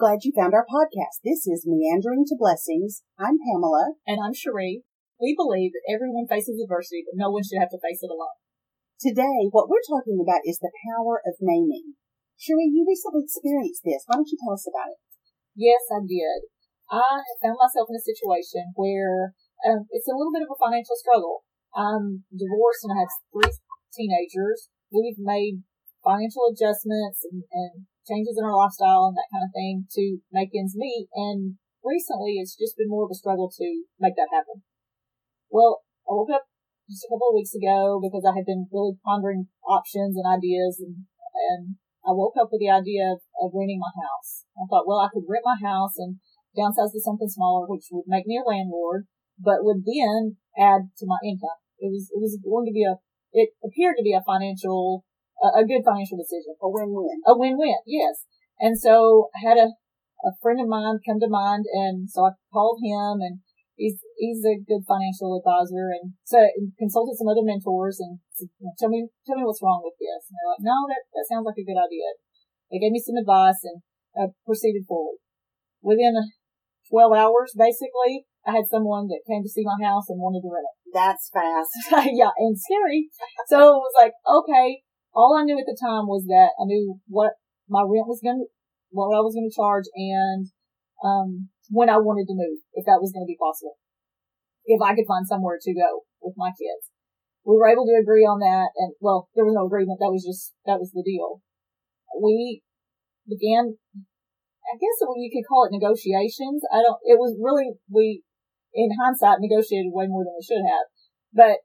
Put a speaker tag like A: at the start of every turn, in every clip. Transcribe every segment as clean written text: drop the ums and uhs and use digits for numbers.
A: glad you found our podcast. This is Meandering to Blessings. I'm Pamela.
B: And I'm Cherie. We believe that everyone faces adversity, but no one should have to face it alone.
A: Today, what we're talking about is the power of naming. Cherie, you recently experienced this. Why don't you tell us about it?
B: Yes, I did. I found myself in a situation where it's a little bit of a financial struggle. I'm divorced and I have 3 teenagers. We've made financial adjustments and changes in our lifestyle and that kind of thing to make ends meet. And recently, it's just been more of a struggle to make that happen. Well, I woke up just a couple of weeks ago because I had been really pondering options and ideas, and I woke up with the idea of renting my house. I thought, well, I could rent my house and downsize to something smaller, which would make me a landlord, but would then add to my income. It appeared to be a good financial decision.
A: A win-win.
B: A win-win, yes. And so I had a friend of mine come to mind, and so I called him, and he's a good financial advisor, and so I consulted some other mentors and said, tell me what's wrong with this. And they're like, no, that sounds like a good idea. They gave me some advice and proceeded forward. Within 12 hours, basically, I had someone that came to see my house and wanted to rent it.
A: That's fast.
B: Yeah, and scary. So it was like, okay. All I knew at the time was that I knew what my rent was what I was going to charge, and when I wanted to move, if that was going to be possible, if I could find somewhere to go with my kids. We were able to agree on that, and well, there was no agreement. That was the deal. We began, I guess you could call it negotiations. We, in hindsight, negotiated way more than we should have, but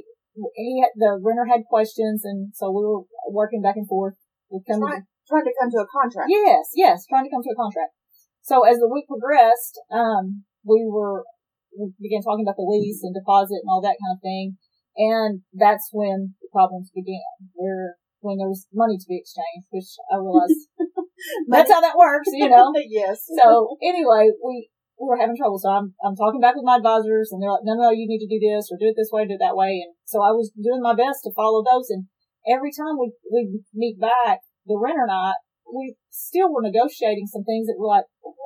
B: the renter had questions, and so we were working back and forth.
A: Trying to come to a contract.
B: Yes, trying to come to a contract. So as the week progressed, we began talking about the lease and deposit and all that kind of thing, and that's when the problems began. When there was money to be exchanged, which I realized that's how that works,
A: Yes.
B: So anyway, we were having trouble. So I'm talking back with my advisors, and they're like, no, you need to do this or do it this way, do it that way. And so I was doing my best to follow those. And every time we meet back, the renter and I, we still were negotiating some things that were like,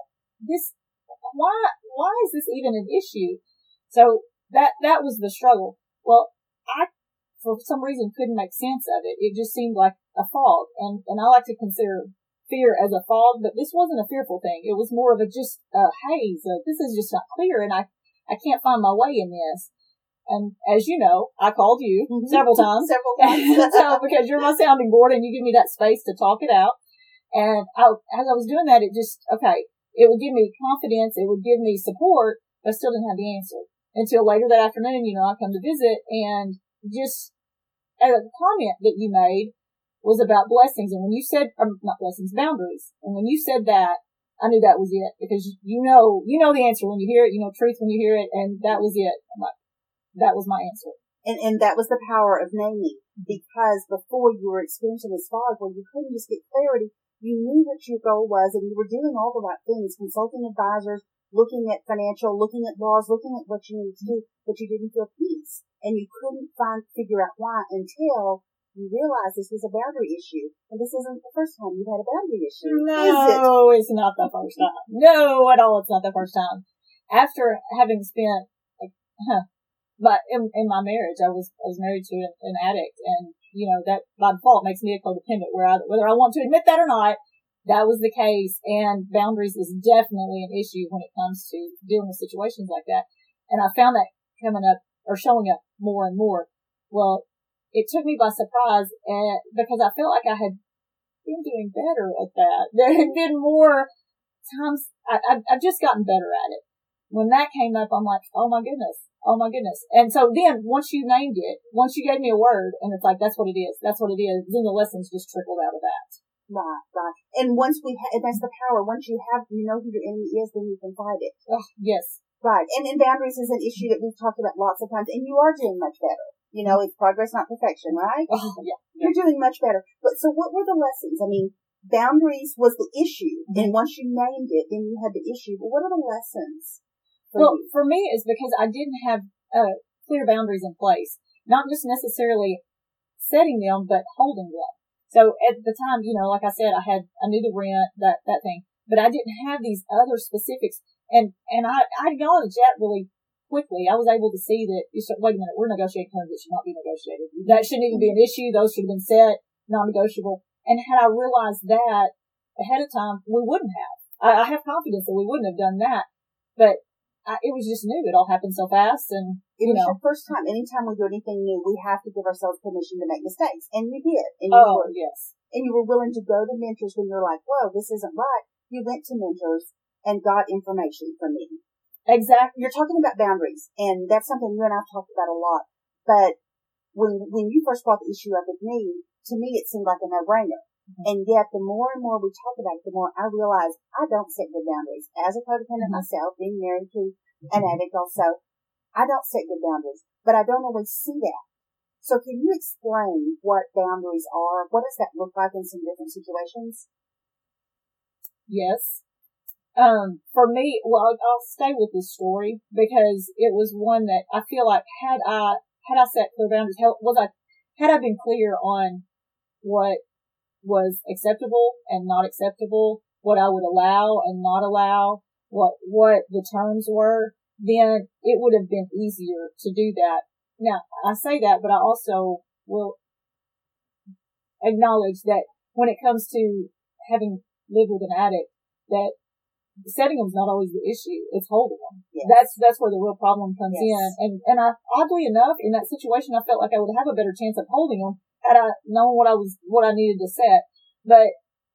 B: why is this even an issue? So that was the struggle. Well, I, for some reason, couldn't make sense of it. It just seemed like a fog. And I like to consider fear as a fog, but this wasn't a fearful thing. It was more of a haze. This is just not clear, and I can't find my way in this. And as you know, I called you several times. So because you're my sounding board and you give me that space to talk it out. And as I was doing that, it would give me confidence, it would give me support, but I still didn't have the answer. Until later that afternoon, I come to visit, and just a comment that you made was about blessings. And when you said, not blessings, boundaries. And when you said that, I knew that was it, because you know the answer when you hear it, truth when you hear it, and that was it. That was my answer.
A: And that was the power of naming, because before you were experiencing this fog where you couldn't just get clarity, you knew what your goal was, and you were doing all the right things, consulting advisors, looking at financial, looking at laws, looking at what you needed to do, but you didn't feel peace. And you couldn't figure out why until you realize this was a boundary issue. And this isn't the first time you've had a boundary issue, is it?
B: No, it's not the first time. No, at all, it's not the first time. After having spent, but in my marriage, I was married to an addict, and that by default makes me a codependent. Whether I want to admit that or not, that was the case. And boundaries is definitely an issue when it comes to dealing with situations like that. And I found that showing up more and more. Well, it took me by surprise, because I felt like I had been doing better at that. There had been more times I've just gotten better at it. When that came up, I'm like, oh my goodness. And so then, once you named it, once you gave me a word, and it's like, that's what it is, then the lessons just trickled out of that.
A: Right. And once that's the power. Once you know who your enemy is, then you can fight it.
B: Oh, yes.
A: Right. And boundaries is an issue that we've talked about lots of times, and you are doing much better. It's progress, not perfection, right?
B: Oh, yeah.
A: You're doing much better. But so what were the lessons? I mean, boundaries was the issue, and once you named it, then you had the issue. But what are the lessons?
B: For me, it's because I didn't have clear boundaries in place. Not just necessarily setting them, but holding them. So at the time, like I said, I knew the rent, that thing. but I didn't have these other specifics. And I acknowledged that really quickly. I was able to see that, wait a minute, we're negotiating terms that should not be negotiated. That shouldn't even be an issue. Those should have been set, non-negotiable. And had I realized that ahead of time, we wouldn't have. I have confidence that we wouldn't have done that. But it was just new. It all happened so fast. And,
A: it was your first time. Anytime we do anything new, we have to give ourselves permission to make mistakes. And you did. And
B: yes.
A: And you were willing to go to mentors when you're like, whoa, this isn't right. You went to mentors and got information from me.
B: Exactly.
A: You're talking about boundaries, and that's something you and I have talked about a lot. But when you first brought the issue up with me, to me it seemed like a no-brainer. Mm-hmm. And yet the more and more we talk about it, the more I realize I don't set good boundaries. As a codependent myself, being married to an addict also, I don't set good boundaries, but I don't always see that. So can you explain what boundaries are? What does that look like in some different situations?
B: Yes. For me, well, I'll stay with this story because it was one that I feel like had I set clear boundaries, had I been clear on what was acceptable and not acceptable, what I would allow and not allow, what the terms were, then it would have been easier to do that. Now, I say that, but I also will acknowledge that when it comes to having lived with an addict, that setting them is not always the issue. It's holding them. Yes. That's where the real problem comes in. And I, oddly enough, in that situation, I felt like I would have a better chance of holding them had I known what I needed to set. But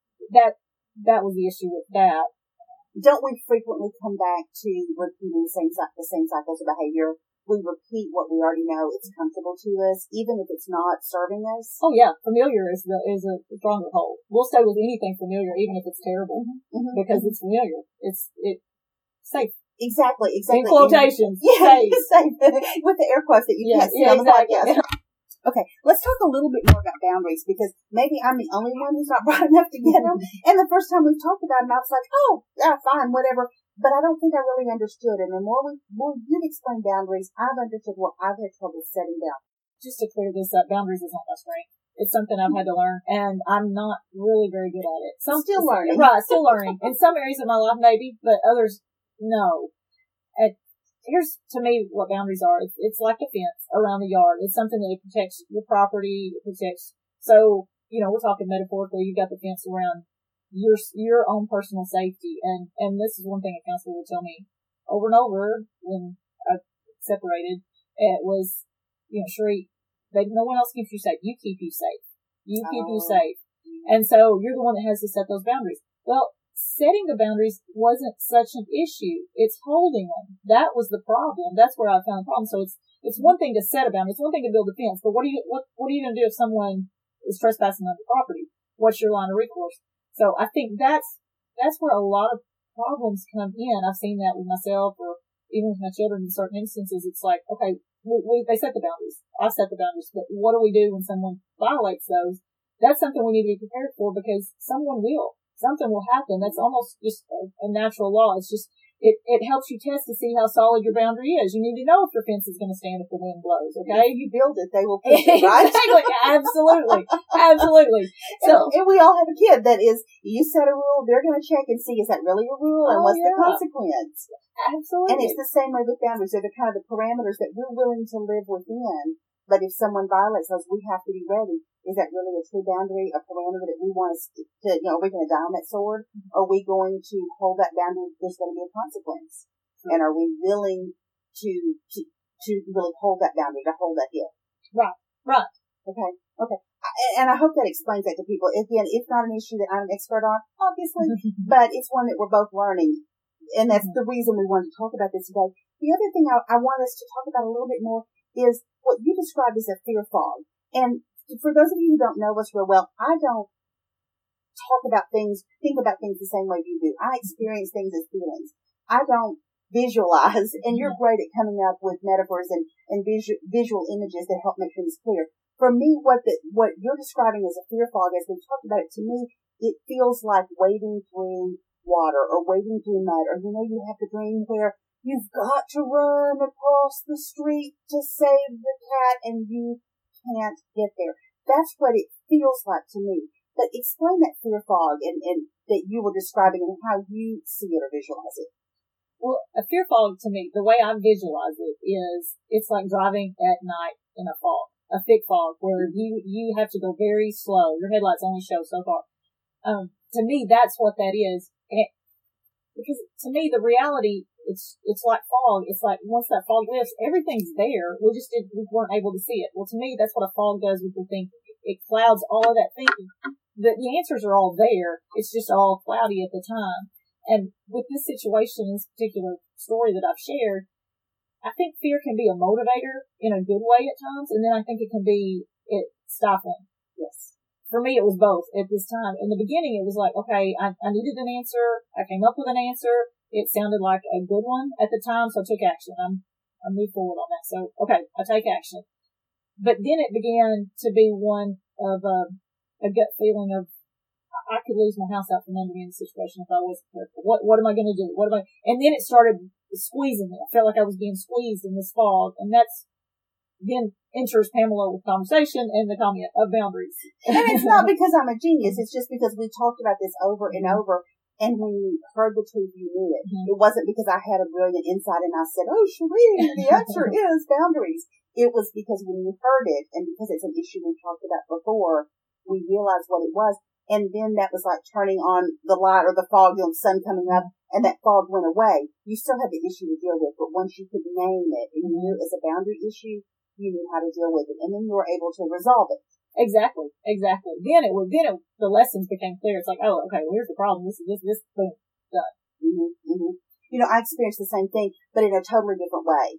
B: that was the issue with that.
A: Don't we frequently come back to repeating the same cycles of behavior? We repeat what we already know. It's comfortable to us, even if it's not serving us.
B: Oh yeah, familiar is a stronger hold. We'll stay with anything familiar, even if it's terrible, because it's familiar. It's safe.
A: Exactly.
B: In quotations.
A: Yeah, safe. With the air quotes that you can't see on the podcast. Okay, let's talk a little bit more about boundaries, because maybe I'm the only one who's not bright enough to get them. And the first time we talked about them, I was like, oh, yeah, fine, whatever. But I don't think I really understood. And the more you've explained boundaries, I've understood what I've had trouble setting down.
B: Just to clear this up, boundaries is not my strength. It's something I've had to learn, and I'm not really very good at it.
A: Still learning.
B: Right, still learning. In some areas of my life, maybe, but others, no. Here's, to me, what boundaries are. It's like a fence around the yard. It's something that protects your property. It protects. So, we're talking metaphorically. You've got the fence around your own personal safety. And this is one thing a counselor would tell me over and over when I separated. It was, Sheree, no one else keeps you safe. You keep you safe. You keep you safe. And so you're the one that has to set those boundaries. Well, setting the boundaries wasn't such an issue. It's holding them. That was the problem. That's where I found the problem. So it's one thing to set a boundary. It's one thing to build a fence. But what are you going to do if someone is trespassing on your property? What's your line of recourse? So I think that's where a lot of problems come in. I've seen that with myself, or even with my children in certain instances. It's like, okay, they set the boundaries. I set the boundaries. But what do we do when someone violates those? That's something we need to be prepared for, because someone will. Something will happen. That's almost just a natural law. It's just, it helps you test to see how solid your boundary is. You need to know if your fence is going to stand if the wind blows, okay?
A: If you build it, they will push it, right?
B: Exactly. Absolutely. Absolutely. So,
A: and we all have a kid that is, you set a rule, they're going to check and see, is that really a rule? And what's the consequence?
B: Absolutely.
A: And it's the same way with boundaries. They're the kind of the parameters that we're willing to live within. But if someone violates those, we have to be ready. Is that really a true boundary, a parameter that we want to, are we going to die on that sword? Are we going to hold that boundary? There's going to be a consequence. And are we willing to really hold that boundary, to hold that hill?
B: Right.
A: Okay. And I hope that explains that to people. Again, it's not an issue that I'm an expert on, obviously, but it's one that we're both learning. And that's the reason we wanted to talk about this today. The other thing I want us to talk about a little bit more is what you described as a fear fog. And for those of you who don't know us real well, I don't think about things the same way you do. I experience things as feelings. I don't visualize, and you're great at coming up with metaphors and visual images that help make things clear. For me, what you're describing as a fear fog, as we've talked about it, to me, it feels like wading through water or wading through mud, or you have the dream where you've got to run across the street to save the cat and you can't get there. That's what it feels like to me. But explain that fear fog and that you were describing and how you see it or visualize it.
B: Well, a fear fog to me, the way I visualize it is it's like driving at night in a fog, a thick fog where you have to go very slow. Your headlights only show so far. To me, that's what that is. Because to me, the reality, it's like fog. It's like once that fog lifts, everything's there. We weren't able to see it. Well, to me, that's what a fog does with your thinking. It clouds all of that thinking. The answers are all there. It's just all cloudy at the time. And with this situation, this particular story that I've shared, I think fear can be a motivator in a good way at times, and then I think it can be stifling.
A: Yes.
B: For me, it was both at this time. In the beginning, it was like, okay, I needed an answer. I came up with an answer. It sounded like a good one at the time, so I took action. I moved forward on that. So, okay, I take action. But then it began to be one of a gut feeling of, I could lose my house out from under me in this situation if I wasn't careful. What am I going to do? And then it started squeezing me. I felt like I was being squeezed in this fog, and that's then enters Pamela with conversation and the comment of boundaries.
A: And it's not because I'm a genius. It's just because we talked about this over and over. And when you heard the truth, you knew it. Mm-hmm. It wasn't because I had a brilliant insight and I said, oh, Sheree, the answer is boundaries. It was because when you heard it, and because it's an issue we talked about before, we realized what it was. And then that was like turning on the light or the fog, the sun coming up, and that fog went away. You still had the issue to deal with, but once you could name it and you knew it was a boundary issue, you knew how to deal with it, and then you were able to resolve it.
B: Exactly. Then the lessons became clear. It's like, oh, okay, well, here's the problem. This, boom, done.
A: Mm-hmm, mm-hmm. You know, I experienced the same thing, but in a totally different way.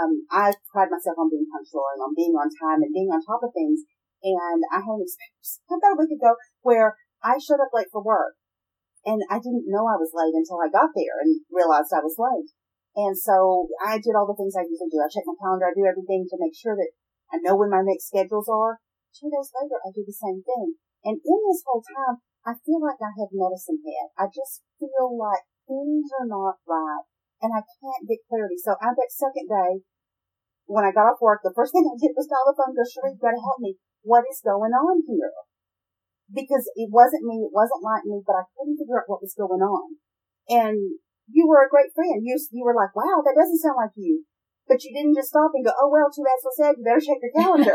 A: I pride myself on being punctual and on being on time and being on top of things. And I had an experience about a week ago where I showed up late for work, and I didn't know I was late until I got there and realized I was late. And so I did all the things I usually do. I check my calendar. I do everything to make sure that I know when my next schedules are. 2 days later, I do the same thing. And in this whole time, I feel like I have medicine head. I just feel like things are not right, and I can't get clarity. So that second day, when I got off work, the first thing I did was call the phone and go, Sheree, you gotta help me. What is going on here? Because it wasn't me, it wasn't like me, but I couldn't figure out what was going on. And you were a great friend. You were like, wow, that doesn't sound like you. But you didn't just stop and go, oh, well, too bad, so sad, you better check your calendar.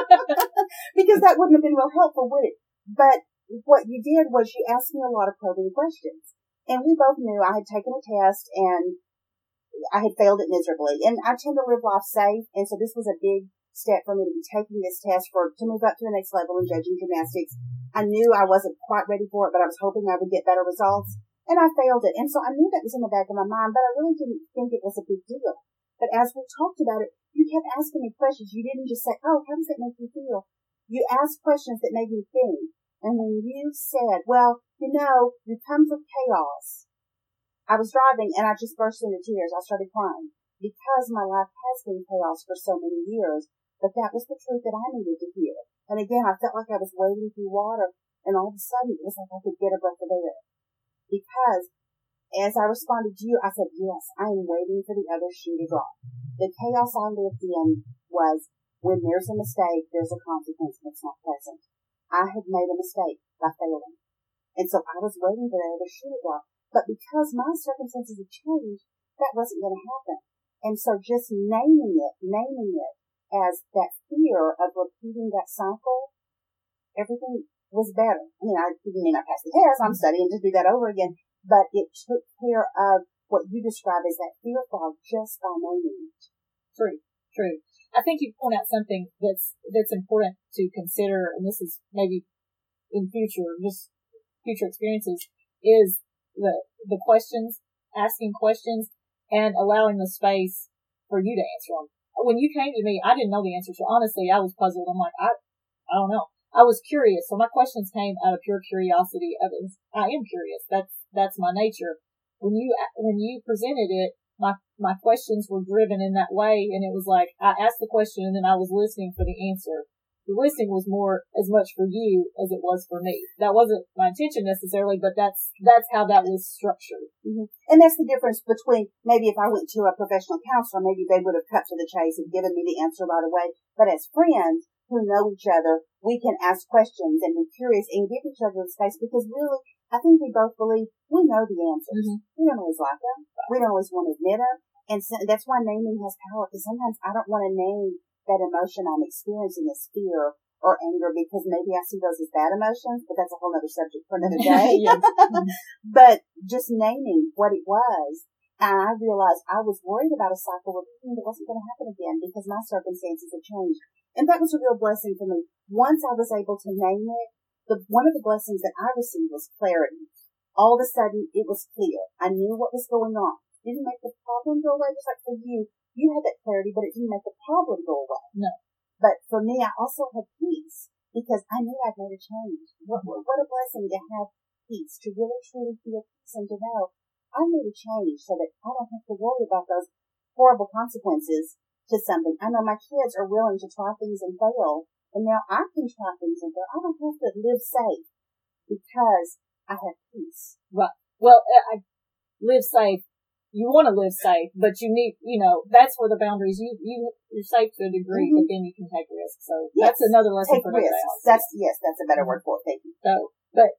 A: Because that wouldn't have been real helpful, would it? But what you did was you asked me a lot of probing questions. And we both knew I had taken a test and I had failed it miserably. And I tend to live life safe, and so this was a big step for me to be taking this test to move up to the next level in judging gymnastics. I knew I wasn't quite ready for it, but I was hoping I would get better results. And I failed it. And so I knew that was in the back of my mind, but I really didn't think it was a big deal. But as we talked about it, you kept asking me questions. You didn't just say, oh, how does that make you feel? You asked questions that made me think. And when you said, well, you come from chaos. I was driving and I just burst into tears. I started crying because my life has been chaos for so many years. But that was the truth that I needed to hear. And again, I felt like I was wading through water, and all of a sudden it was like I could get a breath of air. Because as I responded to you, I said, yes, I am waiting for the other shoe to drop. The chaos I lived in was when there's a mistake, there's a consequence that's not pleasant. I had made a mistake by failing. And so I was waiting for the other shoe to drop. But because my circumstances had changed, that wasn't going to happen. And so just naming it as that fear of repeating that cycle, everything was better. I didn't mean I passed the test. I'm studying to do that over again. But it took care of what you describe as that fear fog just by naming it.
B: True. I think you point out something that's important to consider, and this is maybe in future experiences, is the questions, asking questions, and allowing the space for you to answer them. When you came to me, I didn't know the answer, so honestly, I was puzzled. I'm like, I don't know. I was curious, so my questions came out of pure curiosity. I am curious. That's my nature. When you presented it, my questions were driven in that way, and it was like I asked the question and then I was listening for the answer. The listening was more as much for you as it was for me. That wasn't my intention necessarily, but that's how that was structured.
A: Mm-hmm. And that's the difference between maybe if I went to a professional counselor, maybe they would have cut to the chase and given me the answer right away. But as friends who know each other, we can ask questions and be curious and give each other the space, because really I think we both believe we know the answers. We don't always like them. We don't always want to admit them. And so that's why naming has power, because sometimes I don't want to name that emotion I'm experiencing as fear or anger because maybe I see those as bad emotions, but that's a whole other subject for another day. But just naming what it was, and I realized I was worried about a cycle repeating that wasn't going to happen again because my circumstances had changed. And that was a real blessing for me. Once I was able to name it, one of the blessings that I received was clarity. All of a sudden, it was clear. I knew what was going on. It didn't make the problem go away. Just like for you, you had that clarity, but it didn't make the problem go away.
B: No.
A: But for me, I also had peace because I knew I'd made a change. What a blessing to have peace, to really truly feel peace and to know I made a change so that I don't have to worry about those horrible consequences to something. I know my kids are willing to try things and fail, and now I can try things and fail. I don't have to live safe because I have peace.
B: Right. Well, I live safe. You want to live safe, but you need, that's where the boundaries, you're safe to a degree, but then you can take risks. So that's another lesson for everybody else.
A: That's a better word for it. Thank you.
B: So, but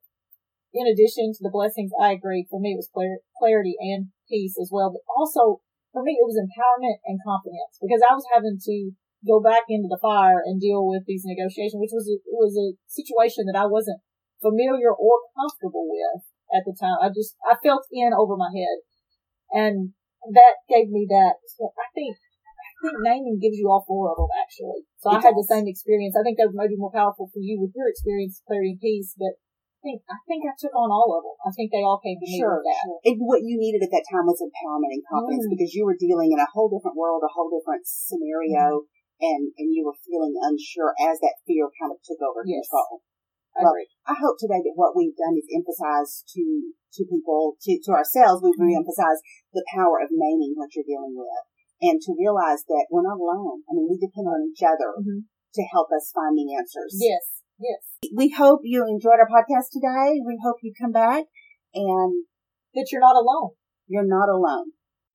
B: in addition to the blessings, I agree. For me, it was clarity and peace as well. But also, for me, it was empowerment and confidence because I was having to go back into the fire and deal with these negotiations, which was a situation that I wasn't familiar or comfortable with at the time. I felt in over my head. And that gave me that. So I think naming gives you all four of them, actually. So I had the same experience. I think that may be more powerful for you with your experience, clarity and peace, but I think I took on all of them. I think they all came to me with that.
A: And what you needed at that time was empowerment and confidence because you were dealing in a whole different world, a whole different scenario, and you were feeling unsure as that fear kind of took over control. Well, I hope today that what we've done is emphasize to people, to ourselves, we've re-emphasized the power of naming what you're dealing with and to realize that we're not alone. I mean, we depend on each other to help us find the answers.
B: Yes.
A: We hope you enjoyed our podcast today. We hope you come back and
B: that you're not alone.
A: You're not alone.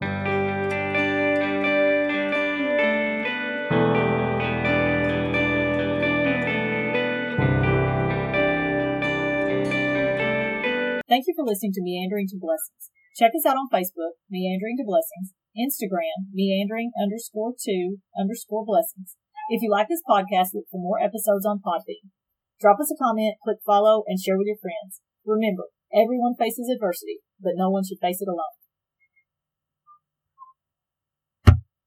B: Thank you for listening to Meandering to Blessings. Check us out on Facebook, Meandering to Blessings, Instagram, meandering_2_blessings. If you like this podcast, look for more episodes on Podbean. Drop us a comment, click follow, and share with your friends. Remember, everyone faces adversity, but no one should face it alone.